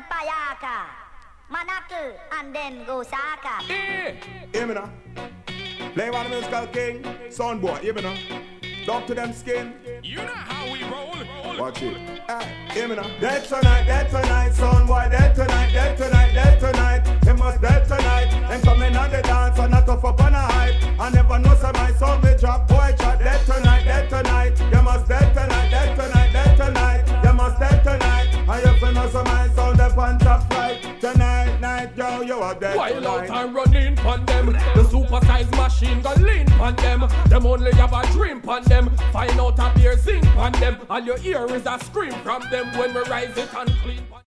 Payaka, Manakil, and then Gosaka. Hear me now. Play one musical king, son boy, hear me now. Dog to them skin. You know how we roll. Watch it. Hear me now. Dead tonight, son boy, dead tonight, dead tonight, dead tonight. They must dead tonight. Them coming on the dance and not tough up on a hype. I never know some my son will drop boy chat. Dead tonight, dead tonight. They must dead tonight, dead tonight, dead tonight. They must dead tonight. I have to know some my son the on top flight. Tonight, night, yo, you are dead While tonight. out and running pon them, the super-sized machine gon' lean pon them. Them only have a dream pon them. Find out a beer zinc pon them. All you hear is a scream from them when we rise it and clean.